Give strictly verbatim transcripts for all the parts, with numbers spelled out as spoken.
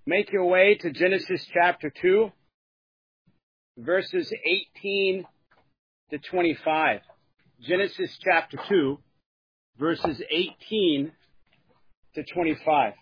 Make your way to Genesis chapter two, verses eighteen to twenty-five. Genesis chapter two, verses eighteen to twenty-five.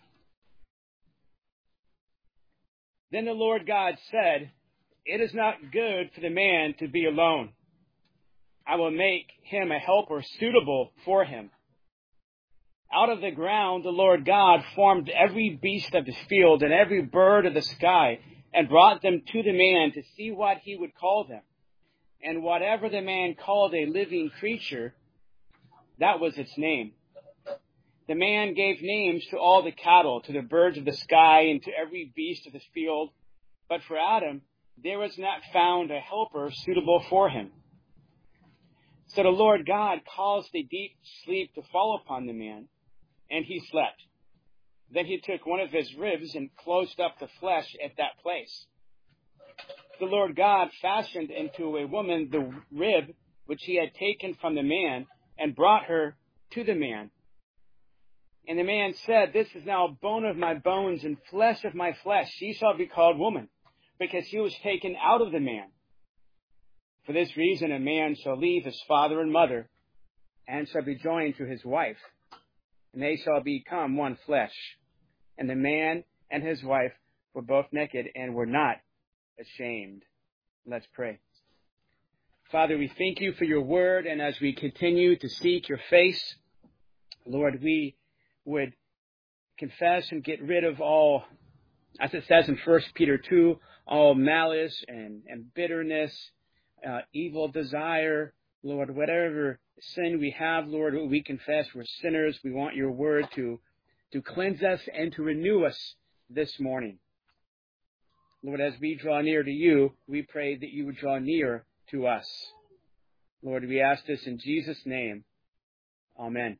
Then the Lord God said, "It is not good for the man to be alone. I will make him a helper suitable for him." Out of the ground the Lord God formed every beast of the field and every bird of the sky, and brought them to the man to see what he would call them. And whatever the man called a living creature, that was its name. The man gave names to all the cattle, to the birds of the sky, and to every beast of the field. But for Adam there was not found a helper suitable for him. So the Lord God caused a deep sleep to fall upon the man, and he slept. Then he took one of his ribs and closed up the flesh at that place. The Lord God fashioned into a woman the rib which he had taken from the man, and brought her to the man. And the man said, "This is now bone of my bones and flesh of my flesh. She shall be called woman, because she was taken out of the man. For this reason a man shall leave his father and mother, and shall be joined to his wife, and they shall become one flesh. And the man and his wife were both naked and were not ashamed." Let's pray. Father, we thank you for your word, and as we continue to seek your face, Lord, we would confess and get rid of all, as it says in First Peter two, all malice and, and bitterness, uh, evil desire, Lord, whatever sin we have, Lord, we confess we're sinners. We want your word to, to cleanse us and to renew us this morning. Lord, as we draw near to you, we pray that you would draw near to us. Lord, we ask this in Jesus' name. Amen.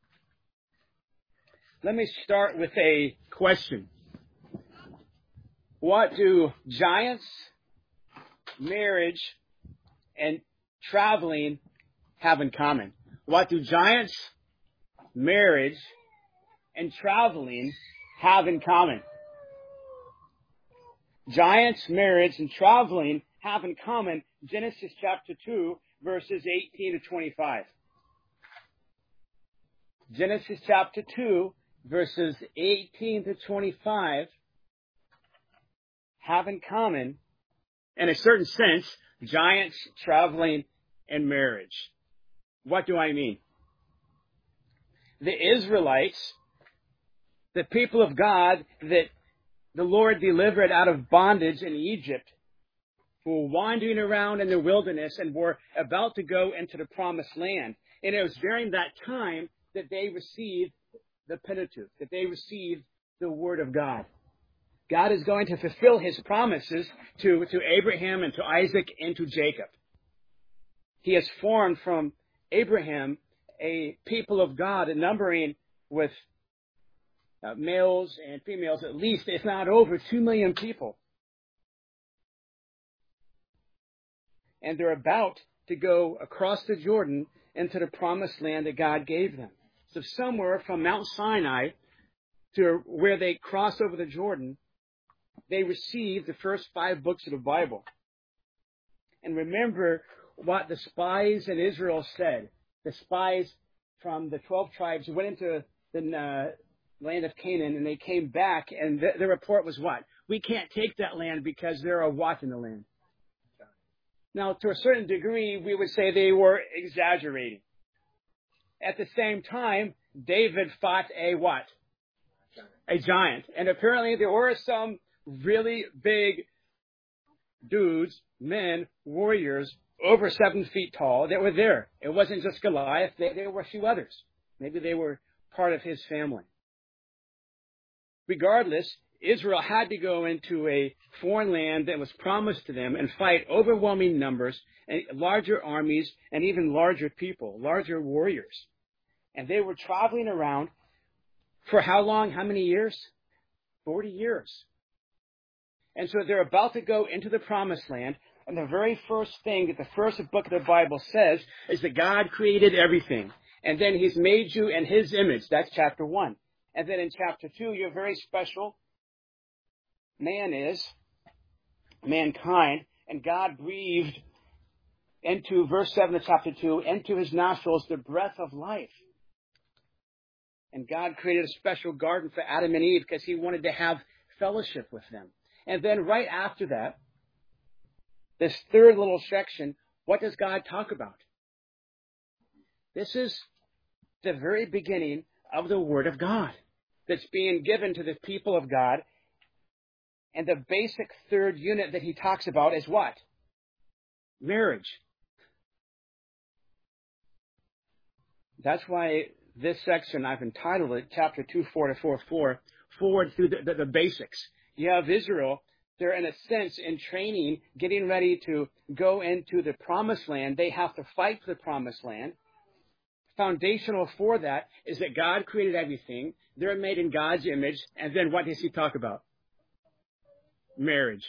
Let me start with a question. What do giants, marriage, and traveling have in common? What do giants, marriage, and traveling have in common? Giants, marriage, and traveling have in common Genesis chapter two, verses eighteen to twenty-five. Genesis chapter two, verses eighteen to twenty-five have in common, in a certain sense, giants, traveling, and marriage. What do I mean? The Israelites, the people of God that the Lord delivered out of bondage in Egypt, who were wandering around in the wilderness and were about to go into the promised land. And it was during that time that they received the Pentateuch, that they received the Word of God. God is going to fulfill his promises to, to Abraham and to Isaac and to Jacob. He has formed from Abraham a people of God, numbering with uh, males and females, at least, if not over, two million people. And they're about to go across the Jordan into the promised land that God gave them. So somewhere from Mount Sinai to where they cross over the Jordan, they received the first five books of the Bible. And remember what the spies in Israel said. The spies from the twelve tribes went into the uh, land of Canaan, and they came back, and th- their report was what? We can't take that land because there are what in the land? Now, to a certain degree, we would say they were exaggerating. At the same time, David fought a what? A giant. And apparently there were some really big dudes, men, warriors, over seven feet tall that were there. It wasn't just Goliath. There, there were a few others. Maybe they were part of his family. Regardless, Israel had to go into a foreign land that was promised to them and fight overwhelming numbers and larger armies and even larger people, larger warriors. And they were traveling around for how long? How many years? Forty years. And so they're about to go into the promised land. And the very first thing that the first book of the Bible says is that God created everything. And then he's made you in his image. That's chapter one. And then in chapter two, you're very special. man is, mankind, and God breathed into, verse seven of chapter two, into his nostrils the breath of life. And God created a special garden for Adam and Eve because he wanted to have fellowship with them. And then right after that, this third little section, what does God talk about? This is the very beginning of the Word of God that's being given to the people of God. And the basic third unit that he talks about is what? Marriage. That's why this section, I've entitled it, chapter two, four to four, four, forward through the, the, the basics. You have Israel. They're, in a sense, in training, getting ready to go into the promised land. They have to fight for the promised land. Foundational for that is that God created everything. They're made in God's image. And then what does he talk about? Marriage.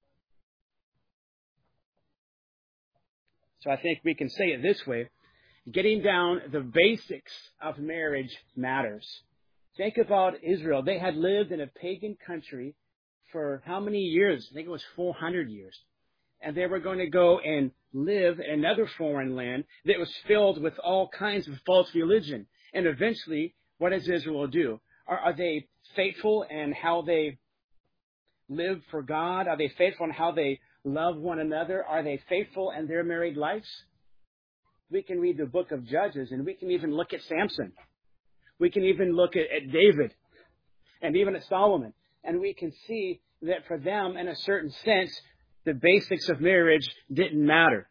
So I think we can say it this way. Getting down the basics of marriage matters. Think about Israel. They had lived in a pagan country for how many years? I think it was four hundred years. And they were going to go and live in another foreign land that was filled with all kinds of false religion. And eventually, what does Israel do? Are, are they faithful in how they live for God? Are they faithful in how they love one another? Are they faithful in their married lives? We can read the book of Judges, and we can even look at Samson. We can even look at, at David, and even at Solomon. And we can see that for them, in a certain sense, the basics of marriage didn't matter.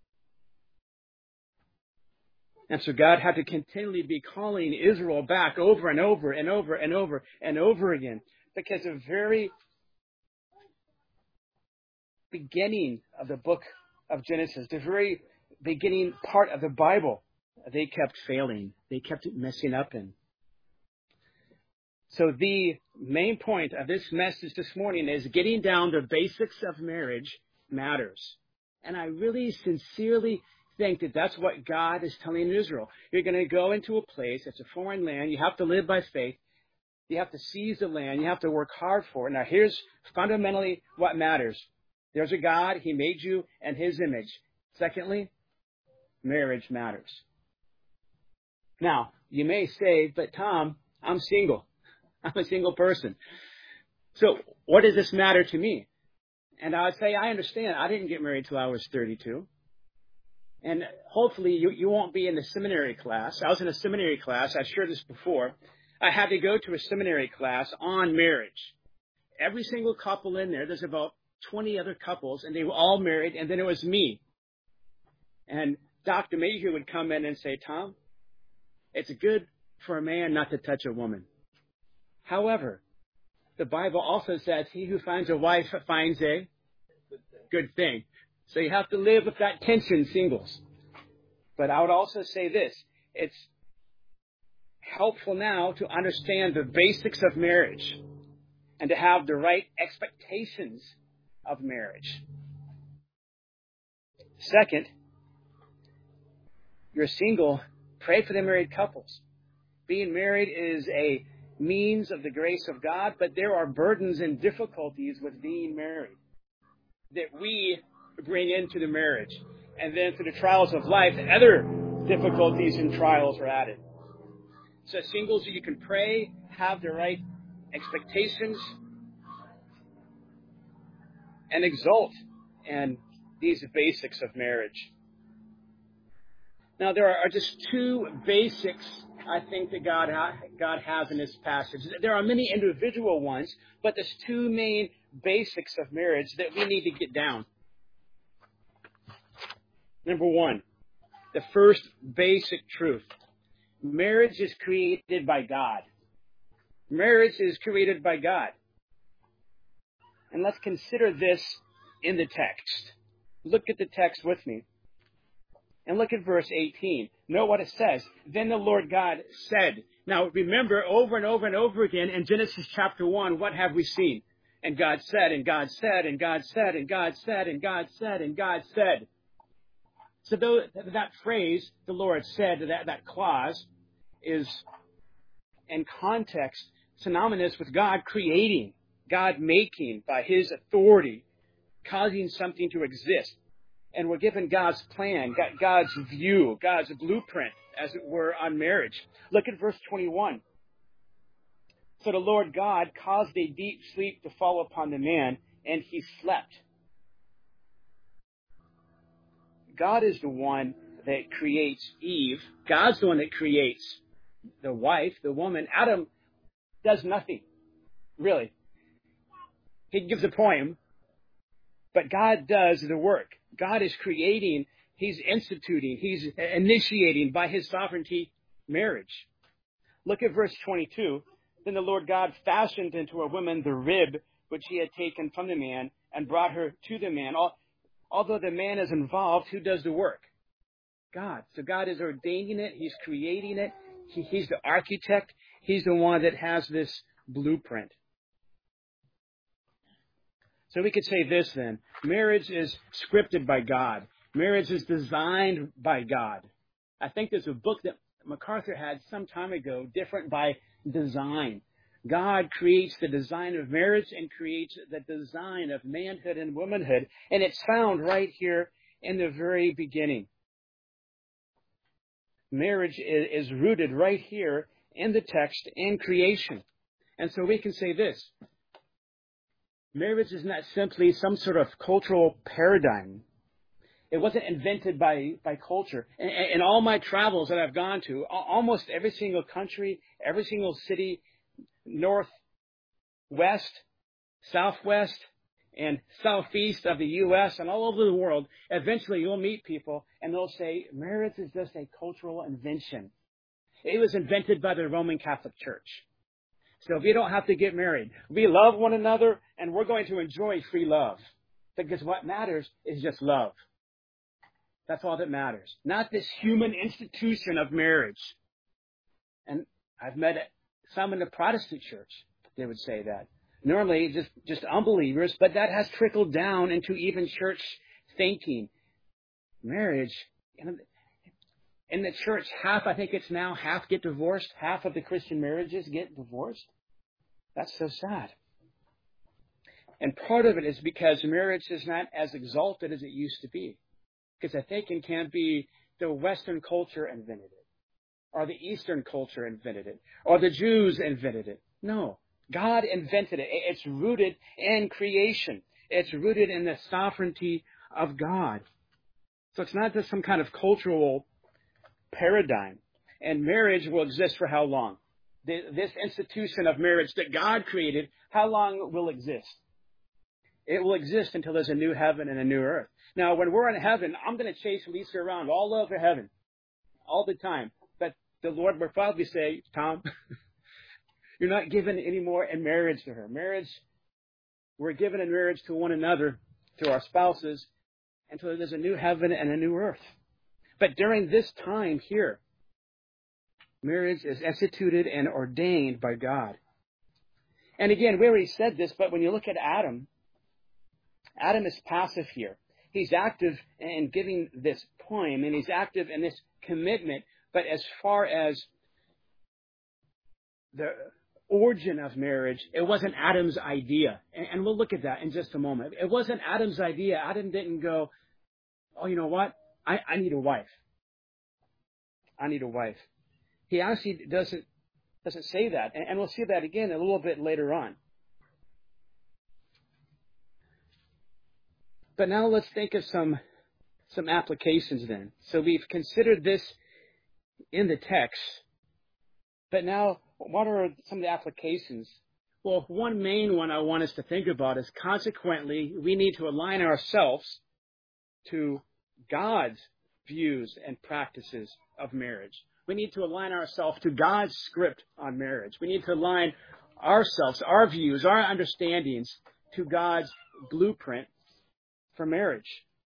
And so God had to continually be calling Israel back over and over and over and over and over again. Because the very beginning of the book of Genesis, the very beginning part of the Bible, they kept failing. They kept messing up in. So the main point of this message this morning is getting down the basics of marriage matters. And I really sincerely think that that's what God is telling Israel. You're going to go into a place, it's a foreign land, you have to live by faith, you have to seize the land, you have to work hard for it. Now here's fundamentally what matters. There's a God, He made you in His image. Secondly, marriage matters. Now, you may say, but Tom, I'm single. I'm a single person. So what does this matter to me? And I would say, I understand. I didn't get married till I was thirty-two. And hopefully you, you won't be in the seminary class. I was in a seminary class. I've shared this before. I had to go to a seminary class on marriage. Every single couple in there, there's about twenty other couples, and they were all married, and then it was me. And Doctor Mayhew would come in and say, Tom, it's good for a man not to touch a woman. However, the Bible also says he who finds a wife finds a good thing. So you have to live with that tension, singles. But I would also say this. It's helpful now to understand the basics of marriage and to have the right expectations of marriage. Second, you're single, pray for the married couples. Being married is a means of the grace of God, but there are burdens and difficulties with being married that we bring into the marriage. And then through the trials of life, other difficulties and trials are added. So singles, you can pray, have the right expectations, and exult in these basics of marriage. Now, there are just two basics, I think, that God, ha- God has in this passage. There are many individual ones, but there's two main basics of marriage that we need to get down. Number one, the first basic truth. Marriage is created by God. Marriage is created by God. And let's consider this in the text. Look at the text with me. And look at verse eighteen. Note what it says. Then the Lord God said. Now remember, over and over and over again in Genesis chapter one, what have we seen? And God said, and God said, and God said, and God said, and God said, and God said. So though that phrase, the Lord said, that, that clause, is in context synonymous with God creating. God making by his authority, causing something to exist. And we're given God's plan, God's view, God's blueprint, as it were, on marriage. Look at verse twenty-one. So the Lord God caused a deep sleep to fall upon the man, and he slept. God is the one that creates Eve. God's the one that creates the wife, the woman. Adam does nothing, really. He gives a poem, but God does the work. God is creating, he's instituting, he's initiating by his sovereignty marriage. Look at verse twenty-two. Then the Lord God fashioned into a woman the rib which he had taken from the man and brought her to the man. Although the man is involved, who does the work? God. So God is ordaining it. He's creating it. He, he's the architect. He's the one that has this blueprint. So we could say this then. Marriage is scripted by God. Marriage is designed by God. I think there's a book that MacArthur had some time ago, Different by Design. God creates the design of marriage and creates the design of manhood and womanhood. And it's found right here in the very beginning. Marriage is, is rooted right here in the text in creation. And so we can say this. Marriage is not simply some sort of cultural paradigm. It wasn't invented by, by culture. In, in all my travels that I've gone to, almost every single country, every single city, north, west, southwest, and southeast of the U S and all over the world, eventually you'll meet people and they'll say, marriage is just a cultural invention. It was invented by the Roman Catholic Church. So we don't have to get married. We love one another and we're going to enjoy free love. Because what matters is just love. That's all that matters. Not this human institution of marriage. And I've met some in the Protestant church, they would say that. Normally, just, just unbelievers, but that has trickled down into even church thinking. Marriage, in the church, half, I think it's now, half get divorced. Half of the Christian marriages get divorced. That's so sad. And part of it is because marriage is not as exalted as it used to be. Because I think it can't be the Western culture invented it, or the Eastern culture invented it, or the Jews invented it. No, God invented it. It's rooted in creation. It's rooted in the sovereignty of God. So it's not just some kind of cultural paradigm. And marriage will exist for how long? This institution of marriage that God created, how long will exist? It will exist until there's a new heaven and a new earth. Now, when we're in heaven, I'm going to chase Lisa around all over heaven, all the time. But the Lord will probably say, Tom, you're not given any more in marriage to her. Marriage, we're given in marriage to one another, to our spouses, until there's a new heaven and a new earth. But during this time here, marriage is instituted and ordained by God. And again, we already said this, but when you look at Adam, Adam is passive here. He's active in giving this poem, and he's active in this commitment. But as far as the origin of marriage, it wasn't Adam's idea. And we'll look at that in just a moment. It wasn't Adam's idea. Adam didn't go, oh, you know what? I, I need a wife. I need a wife. He actually doesn't, doesn't say that. And, and we'll see that again a little bit later on. But now let's think of some, some applications then. So we've considered this in the text. But now, what are some of the applications? Well, one main one I want us to think about is consequently, we need to align ourselves to God's views and practices of marriage. We need to align ourselves to God's script on marriage. We need to align ourselves, our views, our understandings to God's blueprint for marriage.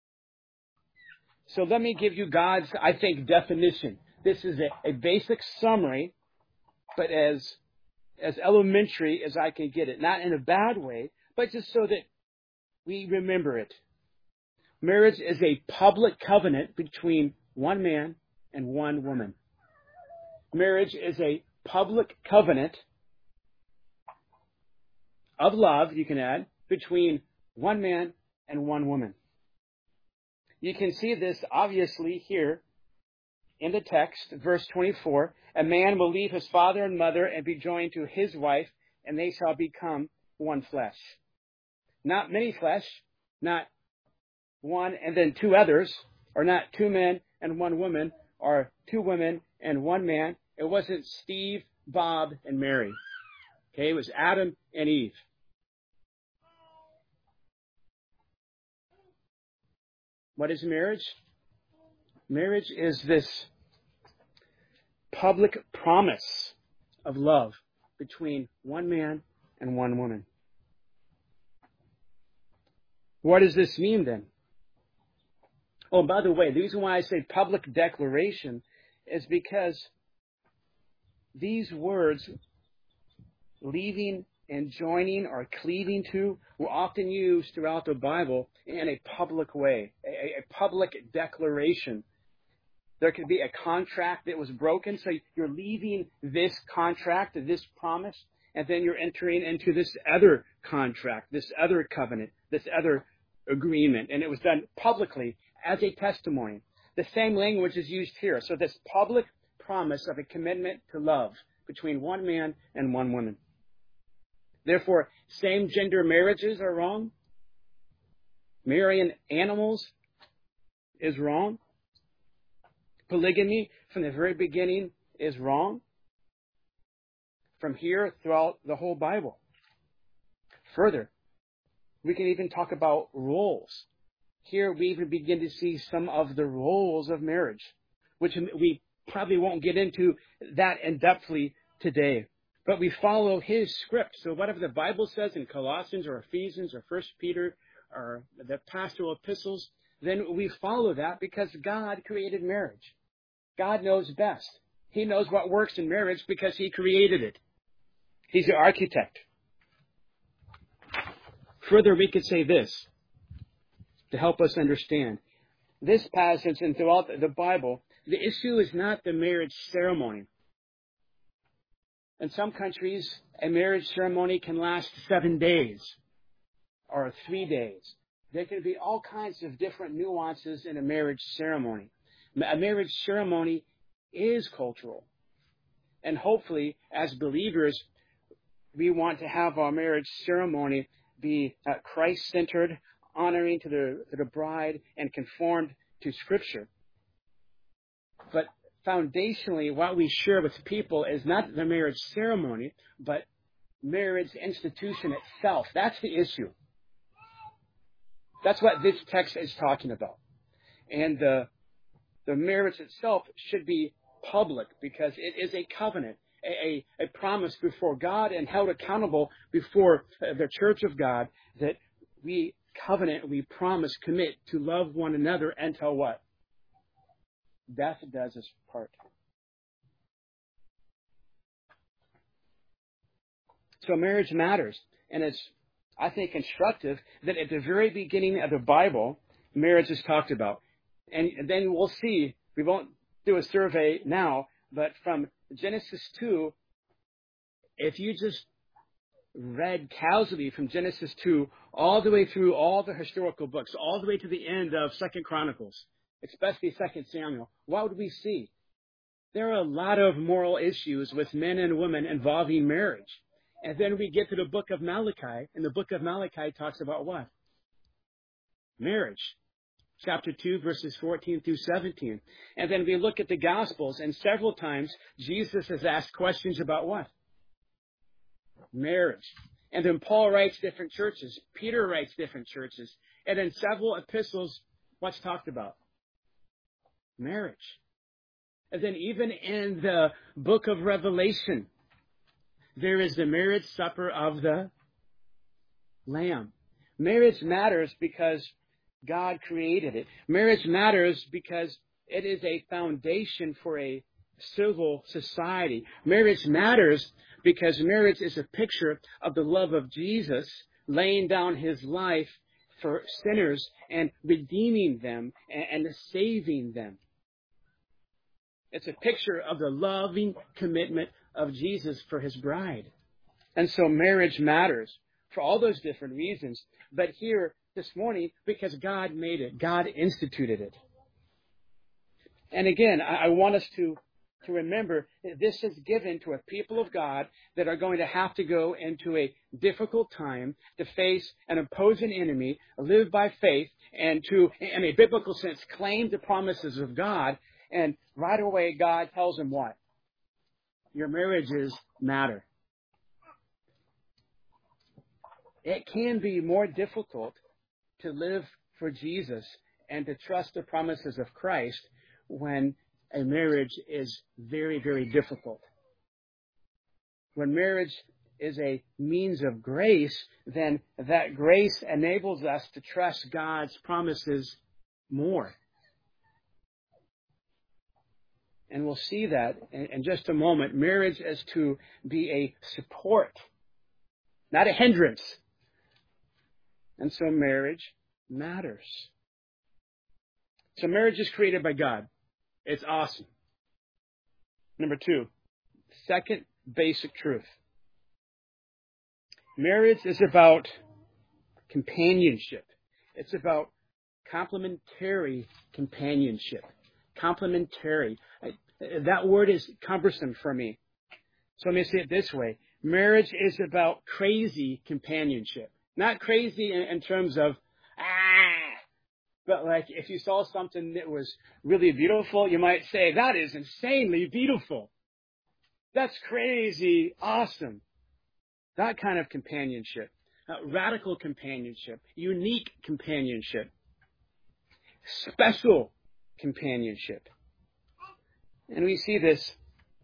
So let me give you God's, I think, definition. This is a, a basic summary, but as, as elementary as I can get it. Not in a bad way, but just so that we remember it. Marriage is a public covenant between one man and one woman. Marriage is a public covenant of love, you can add, between one man and one woman. You can see this obviously here in the text, verse twenty-four. A man will leave his father and mother and be joined to his wife, and they shall become one flesh. Not many flesh, not one and then two others, or not two men and one woman, or two women and one man. It wasn't Steve, Bob, and Mary. Okay, it was Adam and Eve. What is marriage? Marriage is this public promise of love between one man and one woman. What does this mean then? Oh, by the way, the reason why I say public declaration is because these words, leaving and joining or cleaving to, were often used throughout the Bible in a public way, a, a public declaration. There could be a contract that was broken, so you're leaving this contract, this promise, and then you're entering into this other contract, this other covenant, this other agreement, and it was done publicly as a testimony. The same language is used here. So this public promise of a commitment to love between one man and one woman. Therefore, same-gender marriages are wrong. Marrying animals is wrong. Polygamy from the very beginning is wrong. From here throughout the whole Bible. Further, we can even talk about roles. Here we even begin to see some of the roles of marriage, which we probably won't get into that in-depthly today. But we follow his script. So whatever the Bible says in Colossians or Ephesians or First Peter or the pastoral epistles, then we follow that because God created marriage. God knows best. He knows what works in marriage because he created it. He's the architect. Further, we could say this to help us understand. This passage and throughout the Bible, the issue is not the marriage ceremony. In some countries, a marriage ceremony can last seven days or three days. There can be all kinds of different nuances in a marriage ceremony. A marriage ceremony is cultural. And hopefully, as believers, we want to have our marriage ceremony be uh, Christ-centered, honoring to the, to the bride, and conformed to Scripture. But foundationally, what we share with people is not the marriage ceremony, but marriage institution itself. That's the issue. That's what this text is talking about. And the, the marriage itself should be public because it is a covenant, a, a, a promise before God and held accountable before the church of God that we covenant, we promise, commit to love one another until what? Death does us part. So marriage matters. And it's, I think, instructive that at the very beginning of the Bible, marriage is talked about. And then we'll see, we won't do a survey now, but from Genesis two, if you just read casually from Genesis two all the way through all the historical books, all the way to the end of Second Chronicles, especially Second Samuel, what would we see? There are a lot of moral issues with men and women involving marriage. And then we get to the book of Malachi, and the book of Malachi talks about what? Marriage. Chapter two, verses fourteen through seventeen. And then we look at the Gospels, and several times Jesus has asked questions about what? Marriage. And then Paul writes different churches. Peter writes different churches. And in several epistles, what's talked about? Marriage. And then even in the book of Revelation, there is the marriage supper of the Lamb. Marriage matters because God created it. Marriage matters because it is a foundation for a civil society. Marriage matters because marriage is a picture of the love of Jesus laying down his life for sinners and redeeming them and, and saving them. It's a picture of the loving commitment of Jesus for his bride. And so marriage matters. for all those different reasons. But here this morning, because God made it, God instituted it. And again, I, I want us to, to remember that this is given to a people of God that are going to have to go into a difficult time to face an opposing enemy, live by faith, and to, in a biblical sense, claim the promises of God. And right away, God tells them what? Your marriages matter. It can be more difficult to live for Jesus and to trust the promises of Christ when a marriage is very, very difficult. When marriage is a means of grace, then that grace enables us to trust God's promises more. And we'll see that in, in just a moment. Marriage is to be a support, not a hindrance. And so marriage matters. So marriage is created by God. It's awesome. Number two, second basic truth. Marriage is about companionship. It's about complementary companionship. Complementary. I, that word is cumbersome for me. So let me say it this way. Marriage is about crazy companionship. Not crazy in, in terms of, ah, but like if you saw something that was really beautiful, you might say, that is insanely beautiful. That's crazy, awesome. That kind of companionship. Uh, radical companionship. Unique companionship. Special companionship. And we see this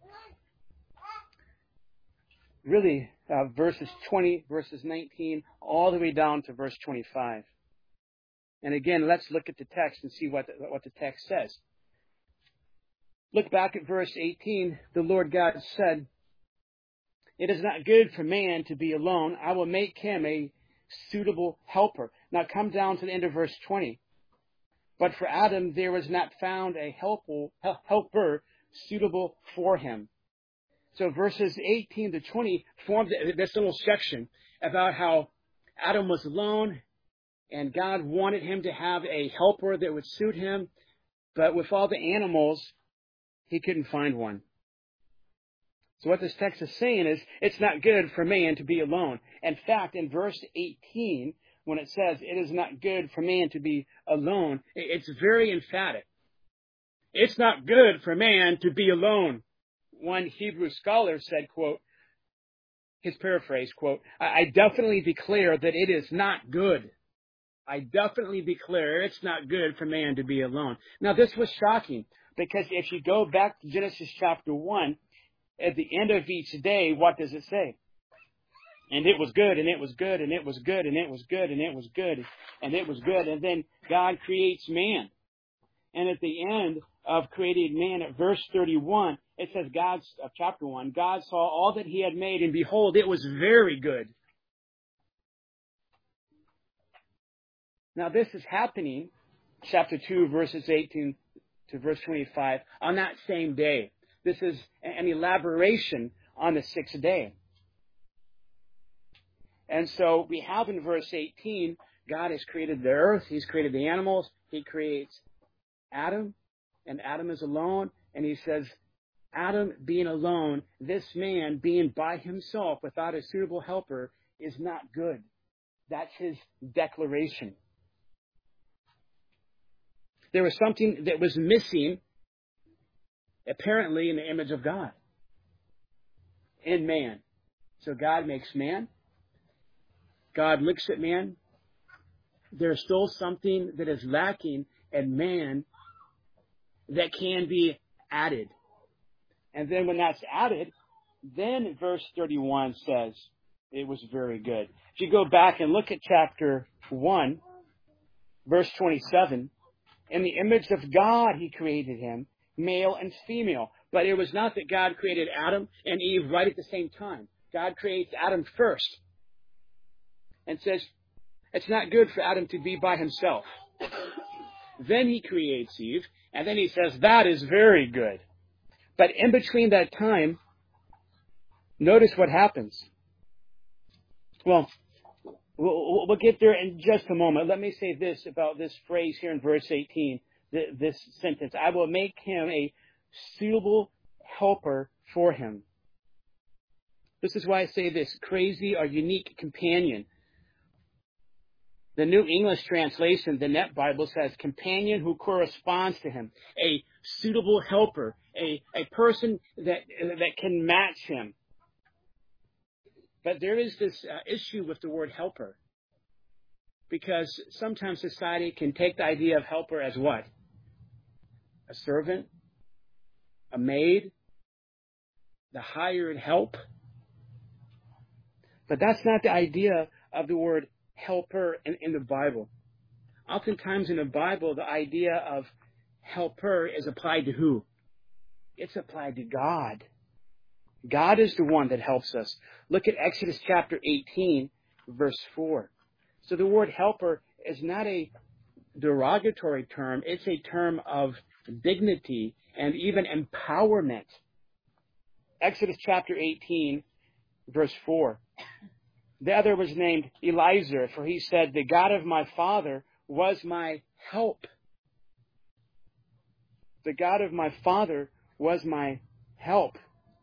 really uh, verses twenty, verses nineteen, all the way down to verse twenty-five. And again, let's look at the text and see what the, what the text says. Look back at verse eighteen. The Lord God said, "It is not good for man to be alone. I will make him a suitable helper." Now come down to the end of verse twenty. "But for Adam there was not found a helpful, helper suitable for him." So verses eighteen to twenty form this little section about how Adam was alone and God wanted him to have a helper that would suit him. But with all the animals, he couldn't find one. So what this text is saying is, it's not good for man to be alone. In fact, in verse eighteen, when it says, "It is not good for man to be alone," it's very emphatic. It's not good for man to be alone. One Hebrew scholar said, quote, his paraphrase, quote, I definitely declare that it is not good. I definitely declare it's not good for man to be alone. Now, this was shocking, because if you go back to Genesis chapter one, at the end of each day, what does it say? And it was good, and it was good, and it was good, and it was good, and it was good, and it was good. And then God creates man. And at the end of creating man, at verse thirty-one, it says, God, uh, chapter one, God saw all that he had made, and behold, it was very good. Now, this is happening, chapter two, verses eighteen to verse twenty-five, on that same day. This is an elaboration on the sixth day. And so we have in verse eighteen, God has created the earth, he's created the animals, he creates Adam, and Adam is alone, and he says, Adam being alone, this man being by himself without a suitable helper is not good. That's his declaration. There was something that was missing, apparently, in the image of God, in man. So God makes man. God looks at man. There's still something that is lacking in man that can be added. And then when that's added, then verse thirty-one says, it was very good. If you go back and look at chapter one, verse twenty-seven, in the image of God he created him, male and female. But it was not that God created Adam and Eve right at the same time. God creates Adam first and says, it's not good for Adam to be by himself. Then he creates Eve, and then he says, that is very good. But in between that time, notice what happens. Well, We'll, we'll get there in just a moment. Let me say this about this phrase here in verse eighteen, this sentence. I will make him a suitable helper for him. This is why I say this, crazy or unique companion. The New English translation, the Net Bible, says companion who corresponds to him, a suitable helper, a, a person that, that can match him. But there is this uh, issue with the word helper, because sometimes society can take the idea of helper as what? A servant, a maid, the hired help. But that's not the idea of the word helper in, in the Bible. Oftentimes in the Bible, the idea of helper is applied to who? It's applied to God. God is the one that helps us. Look at Exodus chapter eighteen, verse four. So the word helper is not a derogatory term. It's a term of dignity and even empowerment. Exodus chapter eighteen, verse four. The other was named Eliezer, for he said, the God of my father was my help. The God of my father was my help.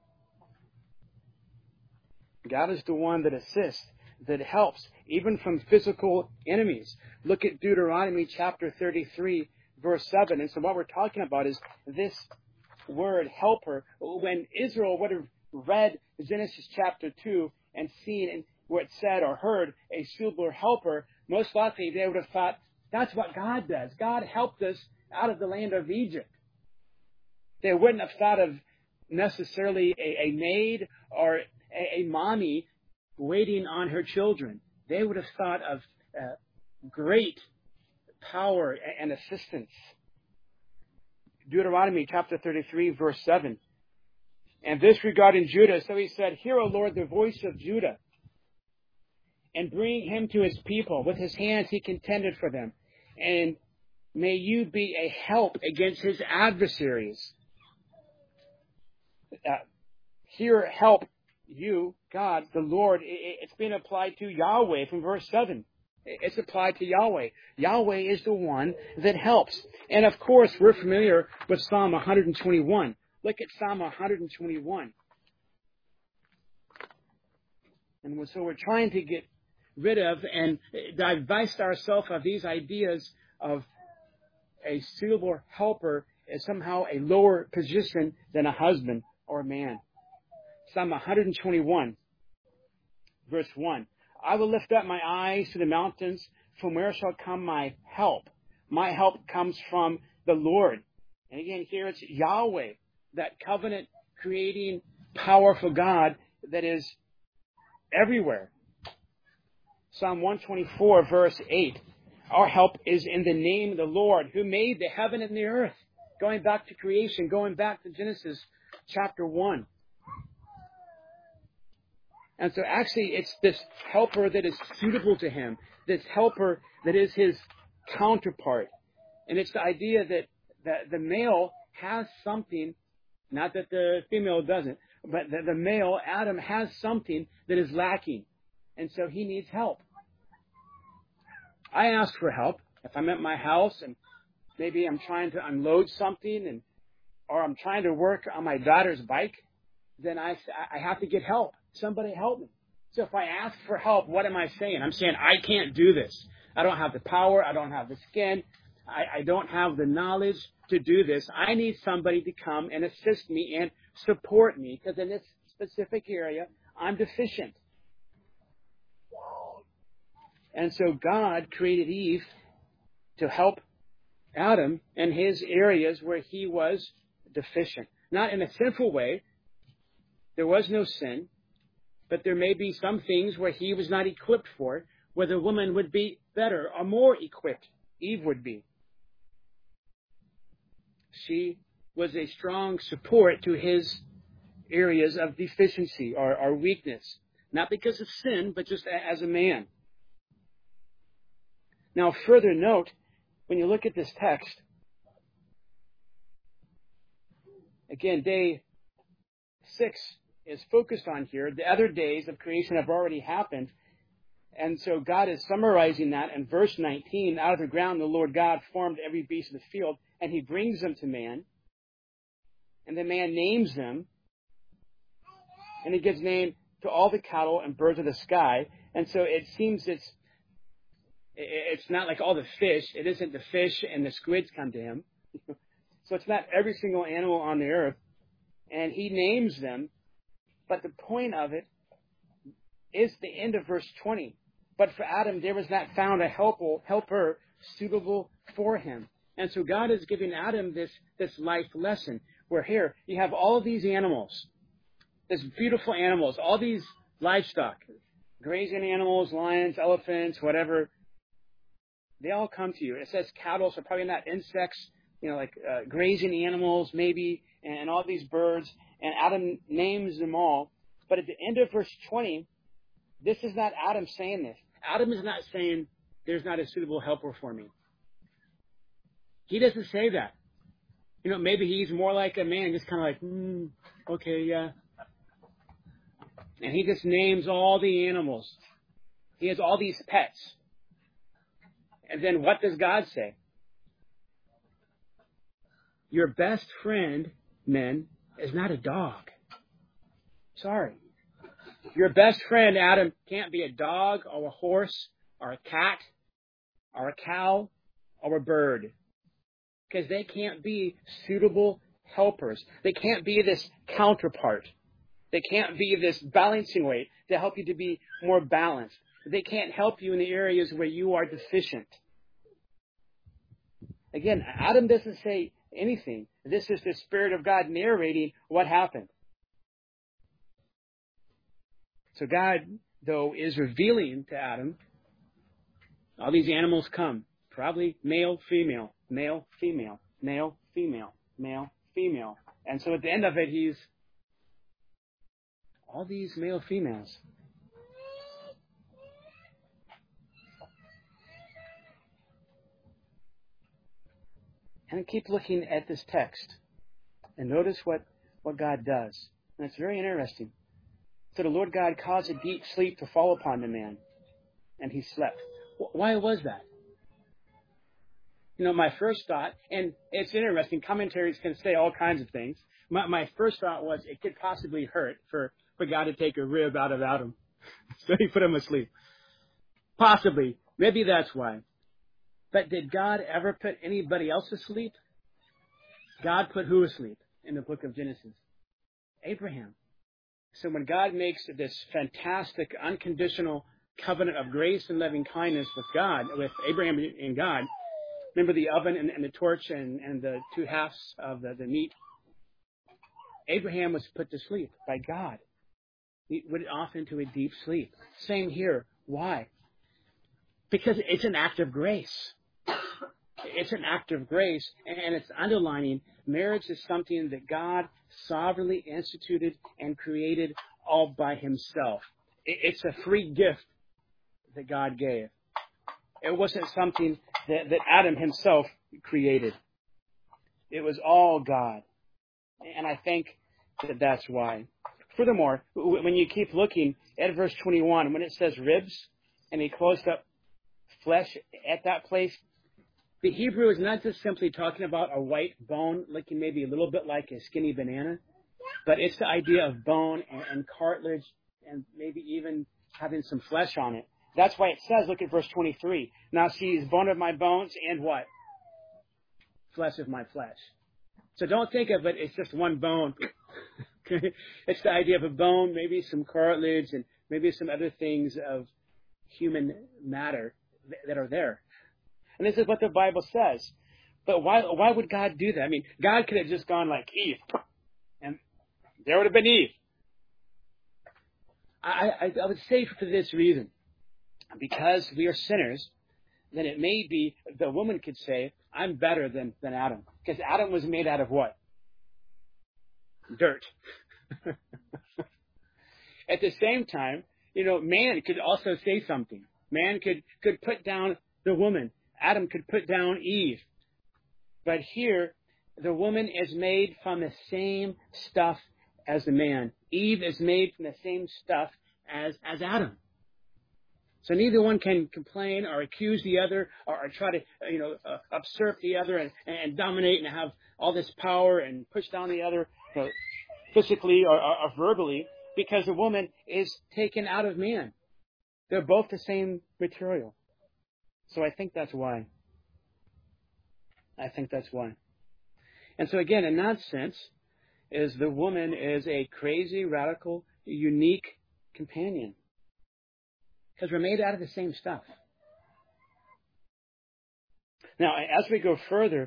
God is the one that assists, that helps, even from physical enemies. Look at Deuteronomy chapter thirty-three, verse seven. And so what we're talking about is this word helper. When Israel would have read Genesis chapter two and seen what it said or heard a suitable helper, most likely they would have thought, that's what God does. God helped us out of the land of Egypt. They wouldn't have thought of necessarily a, a maid or a, a mommy waiting on her children. They would have thought of uh, great power and assistance. Deuteronomy chapter thirty-three, verse seven. And this regarding Judah, so he said, hear, O Lord, the voice of Judah, and bring him to his people. With his hands he contended for them. And may you be a help against his adversaries. Uh, here, help you, God, the Lord. It's been applied to Yahweh from verse seven. It's applied to Yahweh. Yahweh is the one that helps. And of course, we're familiar with Psalm one twenty-one. Look at Psalm one twenty-one. And so we're trying to get rid of and divest ourselves of these ideas of a suitable helper as somehow a lower position than a husband or a man. Psalm one twenty-one, verse one. I will lift up my eyes to the mountains. From where shall come my help? My help comes from the Lord. And again, here it's Yahweh, that covenant-creating, powerful God that is everywhere. Psalm one twenty-four, verse eight. Our help is in the name of the Lord, who made the heaven and the earth. Going back to creation, going back to Genesis chapter one. And so actually it's this helper that is suitable to him, this helper that is his counterpart. And it's the idea that, that the male has something, not that the female doesn't, but that the male, Adam, has something that is lacking. And so he needs help. I ask for help. If I'm at my house and maybe I'm trying to unload something and or I'm trying to work on my daughter's bike, then I, I have to get help. Somebody help me. So if I ask for help, what am I saying? I'm saying I can't do this. I don't have the power. I don't have the skin. I, I don't have the knowledge to do this. I need somebody to come and assist me and support me, because in this specific area, I'm deficient. And so God created Eve to help Adam in his areas where he was deficient. Not in a sinful way. There was no sin. But there may be some things where he was not equipped for it, where the woman would be better or more equipped. Eve would be. She was a strong support to his areas of deficiency or, or weakness. Not because of sin, but just as a man. Now, further note, when you look at this text, again, day six is focused on here. The other days of creation have already happened. And so God is summarizing that in verse nineteen. Out of the ground the Lord God formed every beast of the field, and he brings them to man. And the man names them. And he gives name to all the cattle and birds of the sky. And so it seems it's it's not like all the fish. It isn't the fish and the squids come to him. So it's not every single animal on the earth. And he names them. But the point of it is the end of verse twenty. But for Adam, there was not found a helper, helper suitable for him. And so God is giving Adam this, this life lesson. Where here, you have all of these animals. These beautiful animals. All these livestock. Grazing animals, lions, elephants, whatever. They all come to you. It says cattle, so probably not insects. You know, like uh, grazing animals, maybe. And all these birds. And Adam names them all. But at the end of verse twenty, this is not Adam saying this. Adam is not saying, there's not a suitable helper for me. He doesn't say that. You know, maybe he's more like a man, just kind of like, hmm, okay, yeah. And he just names all the animals. He has all these pets. And then what does God say? Your best friend, men, is not a dog. Sorry. Your best friend, Adam, can't be a dog or a horse or a cat or a cow or a bird. Because they can't be suitable helpers. They can't be this counterpart. They can't be this balancing weight to help you to be more balanced. They can't help you in the areas where you are deficient. Again, Adam doesn't say anything. This is the Spirit of God narrating what happened. So God, though, is revealing to Adam, all these animals come. Probably male, female, male, female, male, female, male, female. And so at the end of it, he's all these male, females. And keep looking at this text. And notice what, what God does. And it's very interesting. So the Lord God caused a deep sleep to fall upon the man. And he slept. Why was that? You know, my first thought, and it's interesting, commentaries can say all kinds of things. My, my first thought was it could possibly hurt for, for God to take a rib out of Adam. So he put him asleep. Possibly. Maybe that's why. But did God ever put anybody else asleep? God put who asleep in the book of Genesis? Abraham. So when God makes this fantastic, unconditional covenant of grace and loving kindness with God, with Abraham and God, remember the oven and, and the torch and, and the two halves of the, the meat? Abraham was put to sleep by God. He went off into a deep sleep. Same here. Why? Because it's an act of grace. It's an act of grace, and it's underlining marriage is something that God sovereignly instituted and created all by himself. It's a free gift that God gave. It wasn't something that, that Adam himself created. It was all God. And I think that that's why. Furthermore, when you keep looking at verse twenty-one, when it says ribs, and he closed up flesh at that place, the Hebrew is not just simply talking about a white bone looking maybe a little bit like a skinny banana, but it's the idea of bone and, and cartilage and maybe even having some flesh on it. That's why it says, look at verse twenty-three. Now see, is bone of my bones and what? Flesh of my flesh. So don't think of it, it's just one bone. It's the idea of a bone, maybe some cartilage, and maybe some other things of human matter that are there. And this is what the Bible says. But why why would God do that? I mean, God could have just gone like Eve, and there would have been Eve. I, I, I would say for this reason. Because we are sinners, then it may be the woman could say, I'm better than, than Adam. Because Adam was made out of what? Dirt. At the same time, you know, man could also say something. Man could, could put down the woman. Adam could put down Eve. But here, the woman is made from the same stuff as the man. Eve is made from the same stuff as, as Adam. So neither one can complain or accuse the other or, or try to, you know, uh, usurp the other and, and dominate and have all this power and push down the other, you know, physically or, or, or verbally, because the woman is taken out of man. They're both the same material. So I think that's why. I think that's why. And so again, in that sense, is the woman is a crazy, radical, unique companion. Because we're made out of the same stuff. Now, as we go further,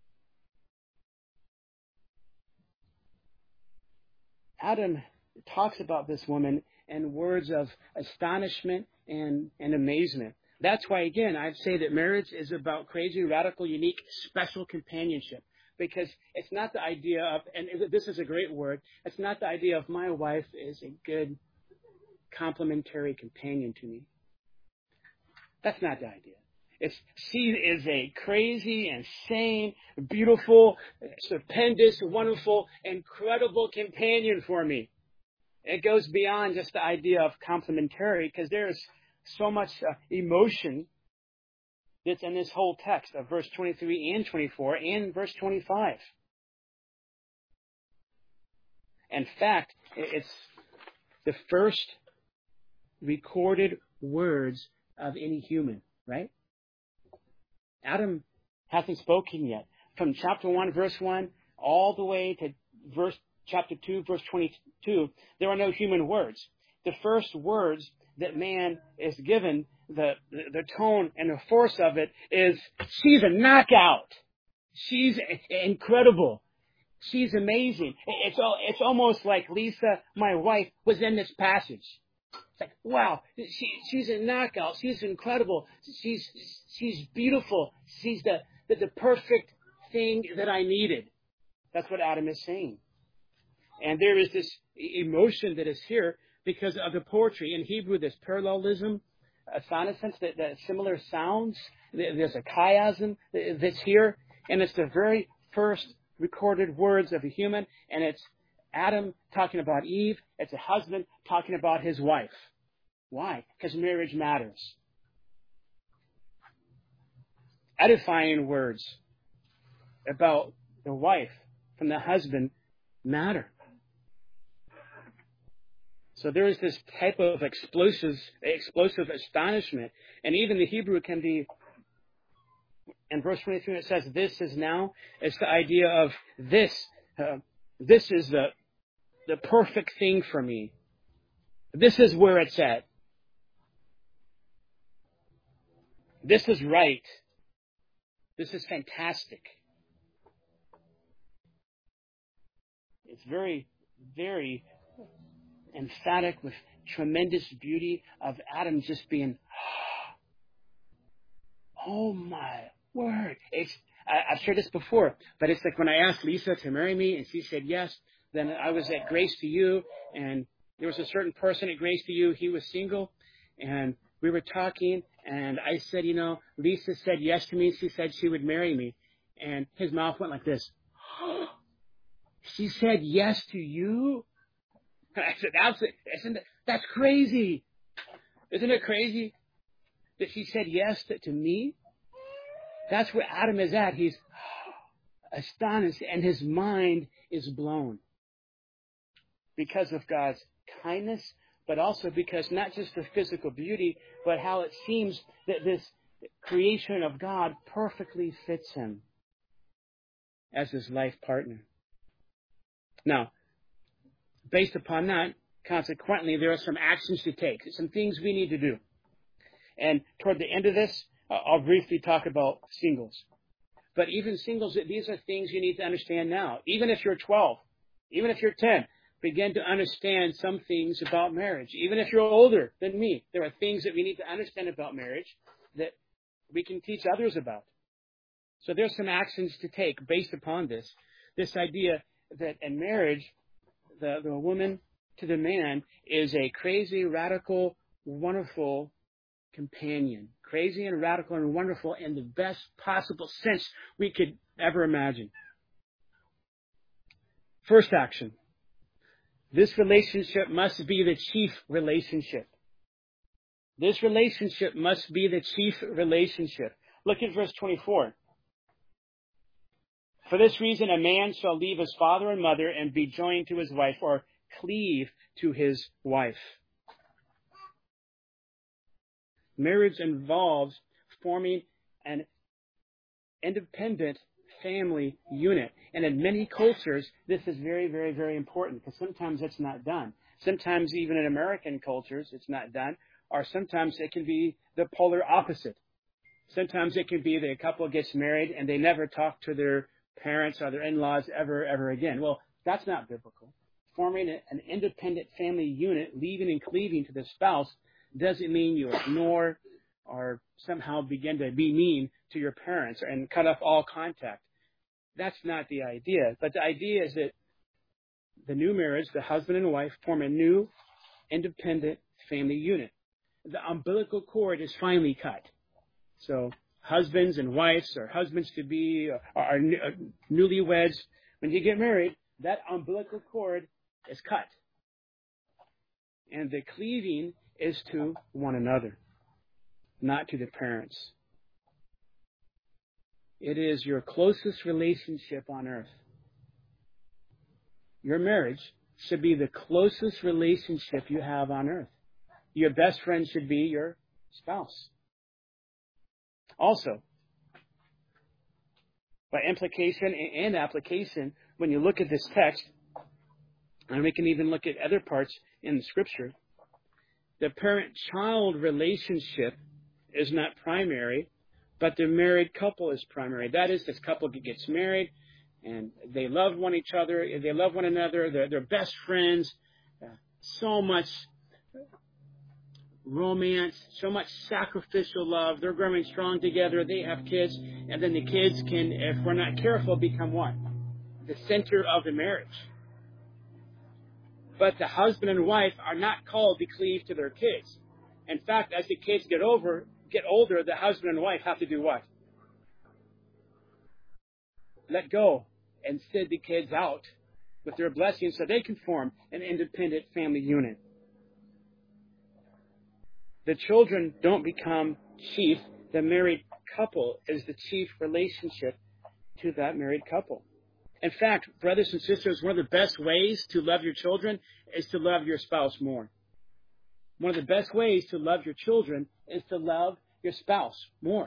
Adam talks about this woman in words of astonishment and, and amazement. That's why, again, I'd say that marriage is about crazy, radical, unique, special companionship. Because it's not the idea of, and this is a great word, it's not the idea of my wife is a good complementary companion to me. That's not the idea. It's, she is a crazy, insane, beautiful, stupendous, wonderful, incredible companion for me. It goes beyond just the idea of complementary, because there's so much uh, emotion that's in this whole text of verse twenty-three and twenty-four and verse twenty-five. In fact, it's the first recorded words of any human, right? Adam hasn't spoken yet. From chapter one, verse one, all the way to verse chapter two, verse twenty-two, there are no human words. The first words that man is given, the, the, the tone and the force of it is, she's a knockout. She's incredible. She's amazing. It's all, it's almost like Lisa, my wife, was in this passage. It's like, wow, she, she's a knockout. She's incredible. She's, she's beautiful. She's the, the, the perfect thing that I needed. That's what Adam is saying. And there is this emotion that is here because of the poetry. In Hebrew, there's parallelism, a sonnescence, that, that similar sounds. There's a chiasm that's here. And it's the very first recorded words of a human. And it's Adam talking about Eve. It's a husband talking about his wife. Why? Because marriage matters. Edifying words about the wife from the husband matter. So there is this type of explosive, explosive astonishment. And even the Hebrew can be, in verse twenty-three, it says, this is now. It's the idea of this. Uh, this is the, the perfect thing for me. This is where it's at. This is right. This is fantastic. It's very, very emphatic with tremendous beauty of Adam just being, oh my word. It's, I, I've shared this before, but it's like when I asked Lisa to marry me and she said yes, then I was at Grace to You, and there was a certain person at Grace to You. He was single, and we were talking, and I said, you know, Lisa said yes to me. She said she would marry me. And his mouth went like this. She said yes to you? I said, that's, isn't it, that's crazy. Isn't it crazy that she said yes to, to me? That's where Adam is at. He's astonished, and his mind is blown because of God's kindness, but also because not just the physical beauty, but how it seems that this creation of God perfectly fits him as his life partner. Now, based upon that, consequently, there are some actions to take, some things we need to do. And toward the end of this, uh, I'll briefly talk about singles. But even singles, these are things you need to understand now. Even if you're twelve, even if you're ten, begin to understand some things about marriage. Even if you're older than me, there are things that we need to understand about marriage that we can teach others about. So there's some actions to take based upon this. This idea that in marriage, the, the woman to the man is a crazy, radical, wonderful companion. Crazy and radical and wonderful in the best possible sense we could ever imagine. First action. This relationship must be the chief relationship. This relationship must be the chief relationship. Look at verse twenty-four. For this reason, a man shall leave his father and mother and be joined to his wife, or cleave to his wife. Marriage involves forming an independent family unit. And in many cultures, this is very, very, very important, because sometimes it's not done. Sometimes even in American cultures, it's not done. Or sometimes it can be the polar opposite. Sometimes it can be that a couple gets married and they never talk to their parents or their in-laws ever, ever again. Well, that's not biblical. Forming an independent family unit, leaving and cleaving to the spouse, doesn't mean you ignore or somehow begin to be mean to your parents and cut off all contact. That's not the idea. But the idea is that the new marriage, the husband and wife, form a new independent family unit. The umbilical cord is finally cut. So husbands and wives, or husbands-to-be, or, or, or newlyweds, when you get married, that umbilical cord is cut. And the cleaving is to one another, not to the parents. It is your closest relationship on earth. Your marriage should be the closest relationship you have on earth. Your best friend should be your spouse. Also, by implication and application, when you look at this text, and we can even look at other parts in the Scripture, the parent-child relationship is not primary, but the married couple is primary. That is, this couple gets married, and they love one each other, they love one another, they're, they're best friends, uh, so much romance, so much sacrificial love, they're growing strong together, they have kids, and then the kids can, if we're not careful, become what? The center of the marriage. But the husband and wife are not called to cleave to their kids. In fact, as the kids get over, get older, the husband and wife have to do what? Let go and send the kids out with their blessings so they can form an independent family unit. The children don't become chief. The married couple is the chief relationship to that married couple. In fact, brothers and sisters, one of the best ways to love your children is to love your spouse more. One of the best ways to love your children is to love your spouse more.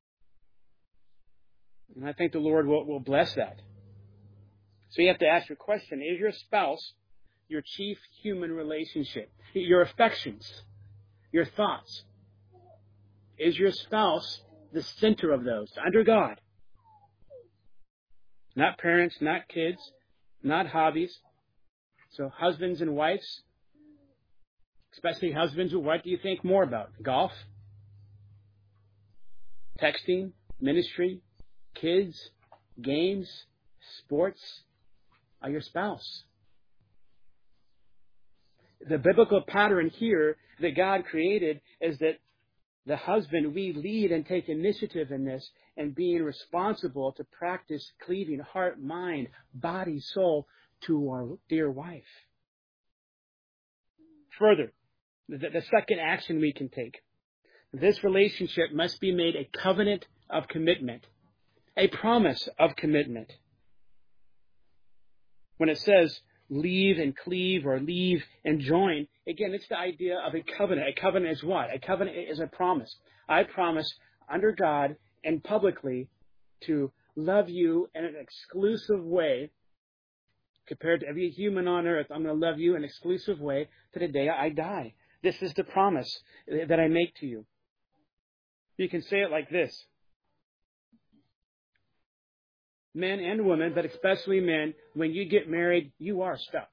And I think the Lord will, will bless that. So you have to ask your question, is your spouse your chief human relationship? Your affections, your thoughts. Is your spouse the center of those, under God? Not parents, not kids, not hobbies. So husbands and wives, especially husbands, what do you think more about? Golf? Texting? Ministry? Kids? Games? Sports? Or your spouse? The biblical pattern here that God created is that the husband, we lead and take initiative in this and being responsible to practice cleaving heart, mind, body, soul to our dear wife. Further, the, the second action we can take. This relationship must be made a covenant of commitment, a promise of commitment. When it says leave and cleave or leave and join, again, it's the idea of a covenant. A covenant is what? A covenant is a promise. I promise under God and publicly to love you in an exclusive way. Compared to every human on earth, I'm going to love you in an exclusive way to the day I die. This is the promise that I make to you. You can say it like this. Men and women, but especially men, when you get married, you are stuck.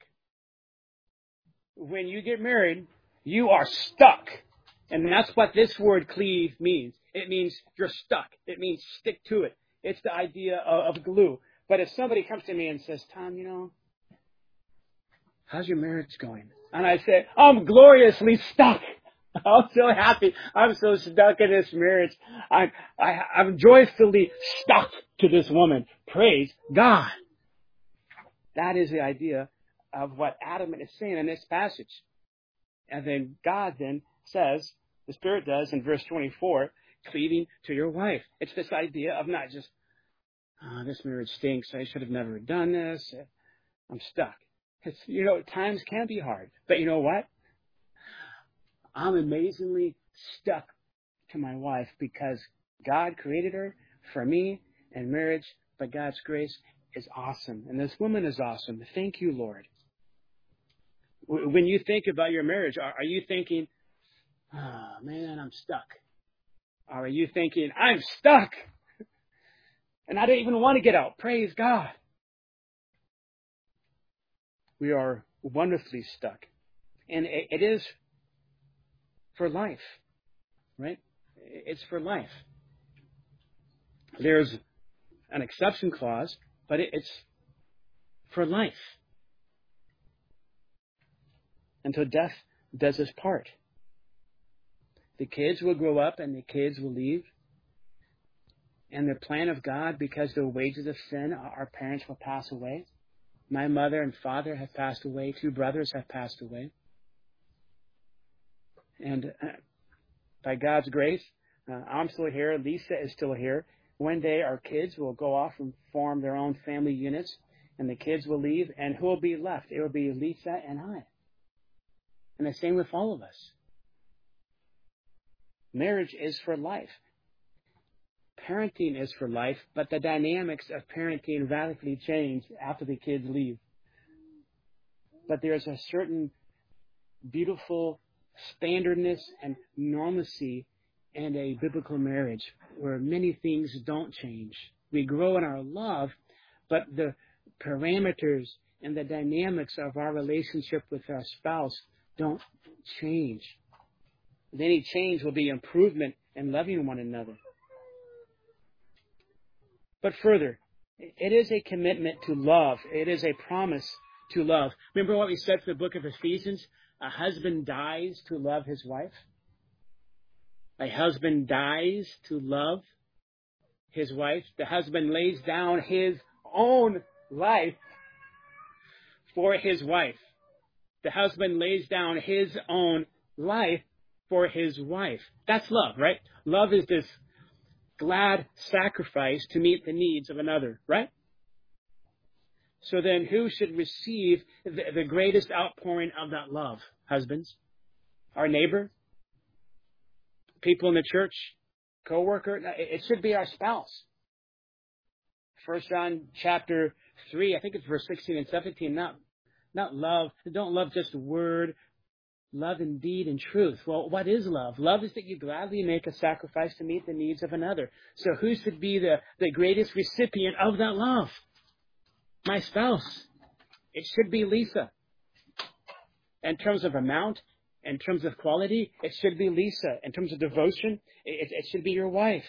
When you get married, you are stuck. And that's what this word cleave means. It means you're stuck. It means stick to it. It's the idea of, of glue. But if somebody comes to me and says, Tom, you know, how's your marriage going? And I say, I'm gloriously stuck. I'm so happy. I'm so stuck in this marriage. I'm, I, I'm joyfully stuck to this woman. Praise God. That is the idea of what Adam is saying in this passage. And then God then says The Spirit does in verse twenty-four, cleaving to your wife. It's this idea of not just, oh, this marriage stinks. I should have never done this. I'm stuck. It's, you know, times can be hard. But you know what? I'm amazingly stuck to my wife because God created her for me and marriage, but God's grace is awesome. And this woman is awesome. Thank you, Lord. When you think about your marriage, are you thinking, oh, man, I'm stuck? Or are you thinking, I'm stuck and I don't even want to get out? Praise God. We are wonderfully stuck. And it is for life, right? It's for life. There's an exception clause, but it's for life. Until death does us part. The kids will grow up and the kids will leave. And the plan of God, because the wages of sin, our parents will pass away. My mother and father have passed away. Two brothers have passed away. And uh, by God's grace, uh, I'm still here. Lisa is still here. One day our kids will go off and form their own family units. And the kids will leave. And who will be left? It will be Lisa and I. And the same with all of us. Marriage is for life. Parenting is for life, but the dynamics of parenting radically change after the kids leave. But there's a certain beautiful standardness and normalcy in a biblical marriage where many things don't change. We grow in our love, but the parameters and the dynamics of our relationship with our spouse don't change. Any change will be improvement in loving one another. But further, it is a commitment to love. It is a promise to love. Remember what we said for the book of Ephesians? A husband dies to love his wife. A husband dies to love his wife. The husband lays down his own life for his wife. The husband lays down his own life for his wife. That's love, right? Love is this glad sacrifice to meet the needs of another, right? So then who should receive the, the greatest outpouring of that love? Husbands? Our neighbor? People in the church? Co-worker? It should be our spouse. First John chapter three, I think it's verse sixteen and seventeen, not Not love. Don't love just a word. Love in deed and truth. Well, what is love? Love is that you gladly make a sacrifice to meet the needs of another. So who should be the, the greatest recipient of that love? My spouse. It should be Lisa. In terms of amount, in terms of quality, it should be Lisa. In terms of devotion, it, it should be your wife.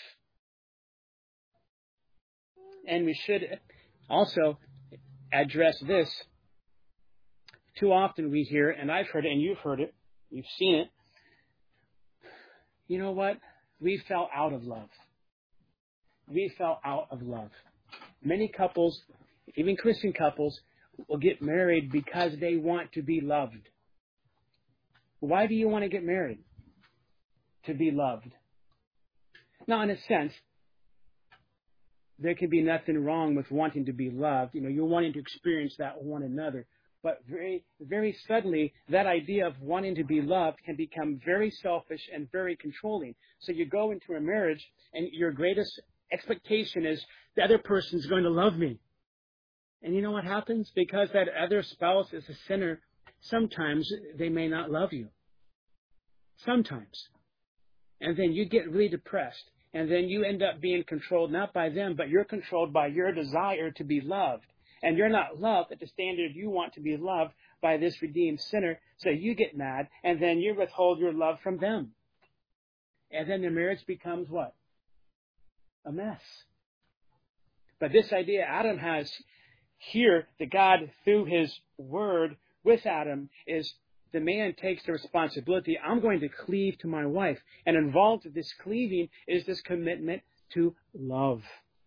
And we should also address this. Too often we hear, and I've heard it, and you've heard it, you've seen it. You know what? We fell out of love. We fell out of love. Many couples, even Christian couples, will get married because they want to be loved. Why do you want to get married? To be loved. Now, in a sense, there can be nothing wrong with wanting to be loved. You know, you're wanting to experience that with one another. But very, very suddenly, that idea of wanting to be loved can become very selfish and very controlling. So you go into a marriage, and your greatest expectation is the other person's going to love me. And you know what happens? Because that other spouse is a sinner, sometimes they may not love you. Sometimes. And then you get really depressed. And then you end up being controlled not by them, but you're controlled by your desire to be loved. And you're not loved at the standard you want to be loved by this redeemed sinner, so you get mad, and then you withhold your love from them. And then the marriage becomes what? A mess. But this idea Adam has here, that God, through his word with Adam, is the man takes the responsibility. I'm going to cleave to my wife. And involved with this cleaving is this commitment to love,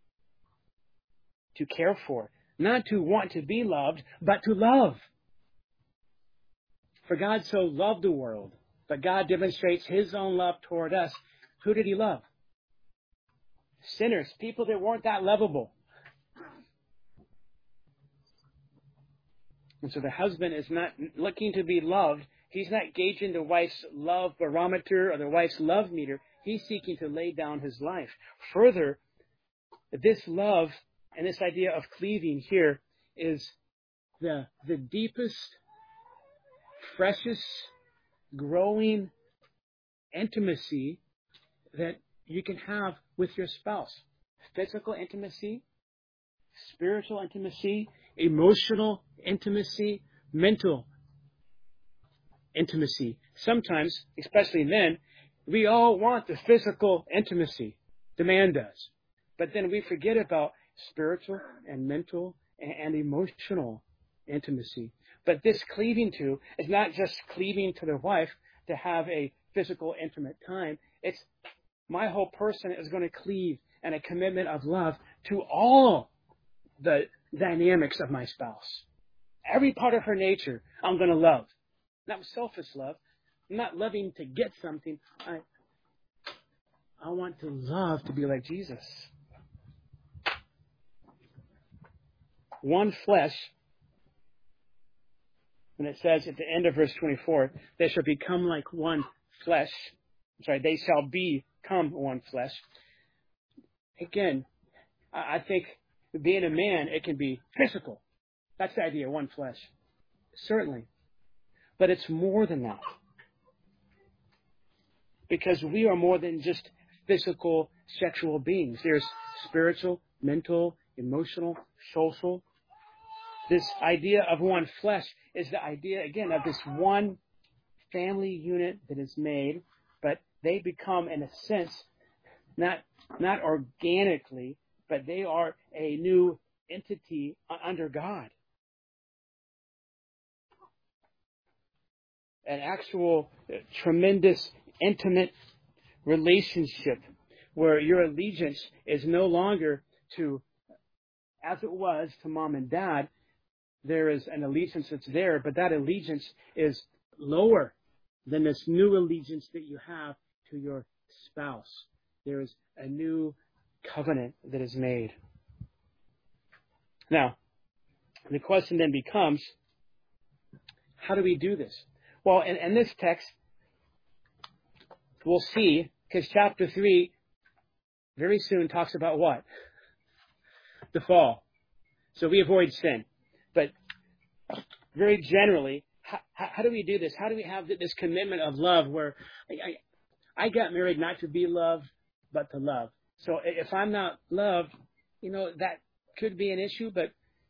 to care for. Not to want to be loved, but to love. For God so loved the world But God demonstrates his own love toward us. Who did he love? Sinners, people that weren't that lovable. And so the husband is not looking to be loved. He's not gauging the wife's love barometer or the wife's love meter. He's seeking to lay down his life. Further, this love and this idea of cleaving here is the, the deepest, freshest, growing intimacy that you can have with your spouse. Physical intimacy, spiritual intimacy, emotional intimacy, mental intimacy. Sometimes, especially men, we all want the physical intimacy. The man does. But then we forget about spiritual and mental and emotional intimacy. But this cleaving to is not just cleaving to the wife to have a physical, intimate time. It's my whole person is going to cleave in a commitment of love to all the dynamics of my spouse. Every part of her nature, I'm going to love. Not selfish love. I'm not loving to get something. I, I want to love to be like Jesus. One flesh. And it says at the end of verse twenty-four, they shall become like one flesh. I'm sorry, they shall become one flesh. Again, I think being a man, it can be physical. That's the idea, one flesh. Certainly. But it's more than that. Because we are more than just physical, sexual beings. There's spiritual, mental, emotional, social. This idea of one flesh is the idea, again, of this one family unit that is made, but they become, in a sense, not not organically, but they are a new entity under God. An actual tremendous, intimate relationship where your allegiance is no longer to, as it was to mom and dad. There is an allegiance that's there, but that allegiance is lower than this new allegiance that you have to your spouse. There is a new covenant that is made. Now, the question then becomes, how do we do this? Well, in, in this text, we'll see, because chapter three very soon talks about what? The fall. So we avoid sin. But very generally, how, how do we do this? How do we have this commitment of love where I, I got married not to be loved, but to love? So if I'm not loved, you know, that could be an issue, but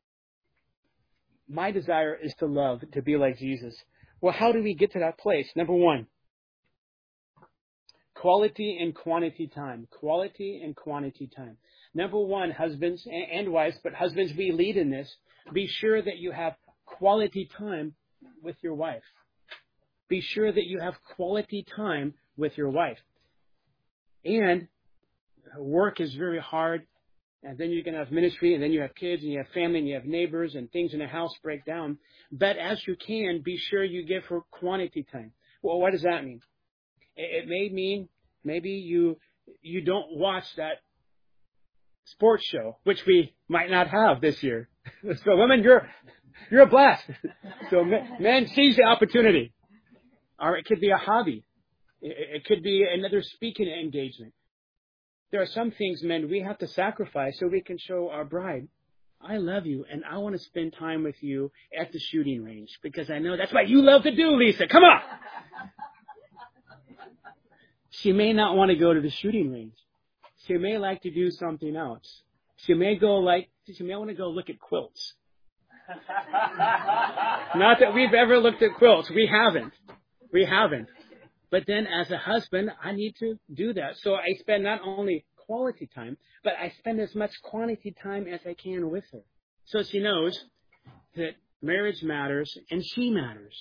my desire is to love, to be like Jesus. Well, how do we get to that place? Number one, quality and quantity time. Quality and quantity time. Number one, husbands and wives, but husbands, we lead in this. Be sure that you have quality time with your wife. Be sure that you have quality time with your wife. And work is very hard. And then you're going to have ministry, and then you have kids, and you have family, and you have neighbors, and things in the house break down. But as you can, be sure you give her quantity time. Well, what does that mean? It may mean maybe you you don't watch that sports show, which we might not have this year. So women, you're you're a blast. So men, seize the opportunity. Or it could be a hobby. It could be another speaking engagement. There are some things, men, we have to sacrifice so we can show our bride, I love you, and I want to spend time with you at the shooting range because I know that's what you love to do, Lisa. Come on. She may not want to go to the shooting range. She may like to do something else. She may go like, she may want to go look at quilts. Not that we've ever looked at quilts. We haven't. We haven't. But then as a husband, I need to do that. So I spend not only quality time, but I spend as much quantity time as I can with her. So she knows that marriage matters and she matters.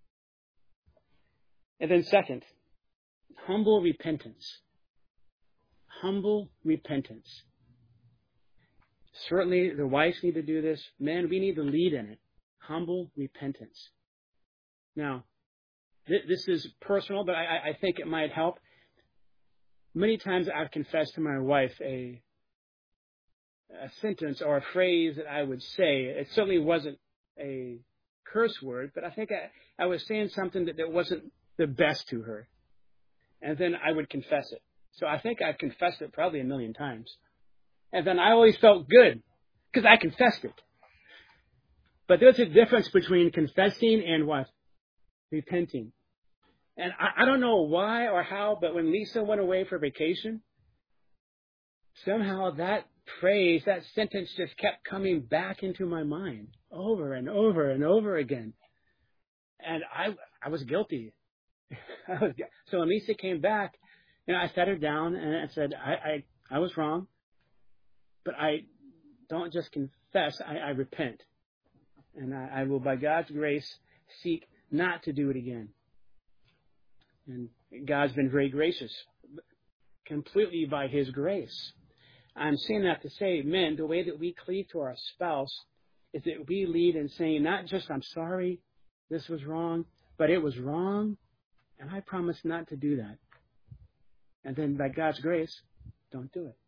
And then second, humble repentance. Humble repentance. Certainly the wives need to do this. Men, we need to lead in it. Humble repentance. Now, th- this is personal, but I, I think it might help. Many times I've confessed to my wife a, a sentence or a phrase that I would say. It certainly wasn't a curse word, but I think I, I was saying something that, that wasn't the best to her. And then I would confess it. So I think I've confessed it probably a million times. And then I always felt good because I confessed it. But there's a difference between confessing and what? Repenting. And I, I don't know why or how, but when Lisa went away for vacation, somehow that phrase, that sentence just kept coming back into my mind over and over and over again. And I I was guilty. I was, so when Lisa came back, you know, I sat her down and I said, I, I, I was wrong, but I don't just confess, I, I repent. And I, I will, by God's grace, seek not to do it again. And God's been very gracious, completely by His grace. I'm saying that to say, men, the way that we cleave to our spouse is that we lead in saying, not just, I'm sorry, this was wrong, but it was wrong, and I promise not to do that. And then by God's grace, don't do it.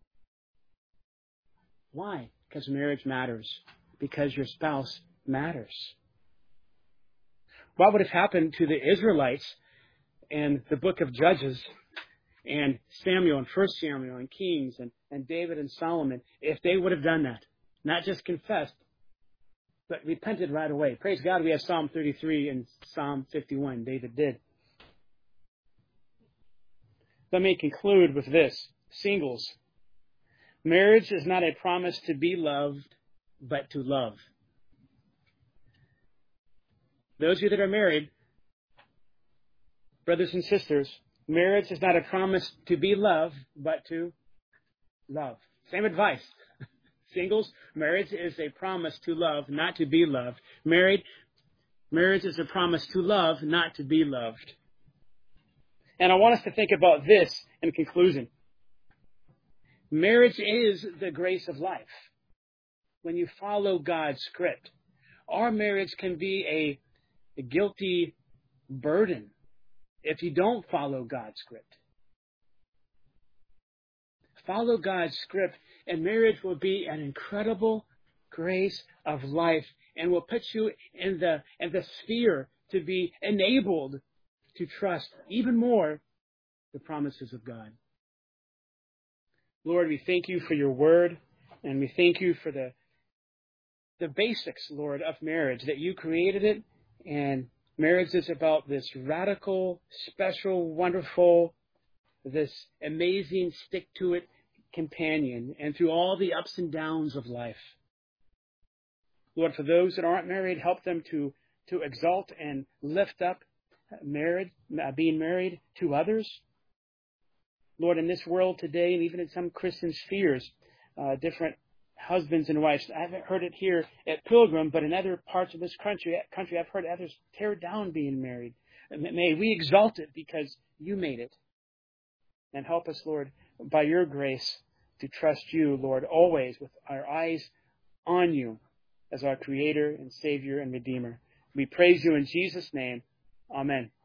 Why? Because marriage matters. Because your spouse matters. What would have happened to the Israelites in the book of Judges and Samuel and First Samuel and Kings and, and David and Solomon if they would have done that? Not just confessed, but repented right away. Praise God, we have Psalm thirty-three and Psalm fifty-one. David did. Let me conclude with this. Singles. Marriage is not a promise to be loved, but to love. Those of you that are married, brothers and sisters, marriage is not a promise to be loved, but to love. Same advice. Singles, marriage is a promise to love, not to be loved. Married, marriage is a promise to love, not to be loved. And I want us to think about this in conclusion. Marriage is the grace of life. When you follow God's script, our marriage can be a, a guilty burden if you don't follow God's script. Follow God's script, and marriage will be an incredible grace of life and will put you in the, in the sphere to be enabled to trust even more the promises of God. Lord, we thank you for your word, and we thank you for the the basics, Lord, of marriage, that you created it, and marriage is about this radical, special, wonderful, this amazing, stick-to-it companion, and through all the ups and downs of life. Lord, for those that aren't married, help them to, to exalt and lift up marriage, being married to others. Lord, in this world today, and even in some Christian spheres, uh, different husbands and wives. I haven't heard it here at Pilgrim, but in other parts of this country, country I've heard others tear down being married. May we exalt it because you made it. And help us, Lord, by your grace to trust you, Lord, always with our eyes on you as our Creator and Savior and Redeemer. We praise you in Jesus' name. Amen.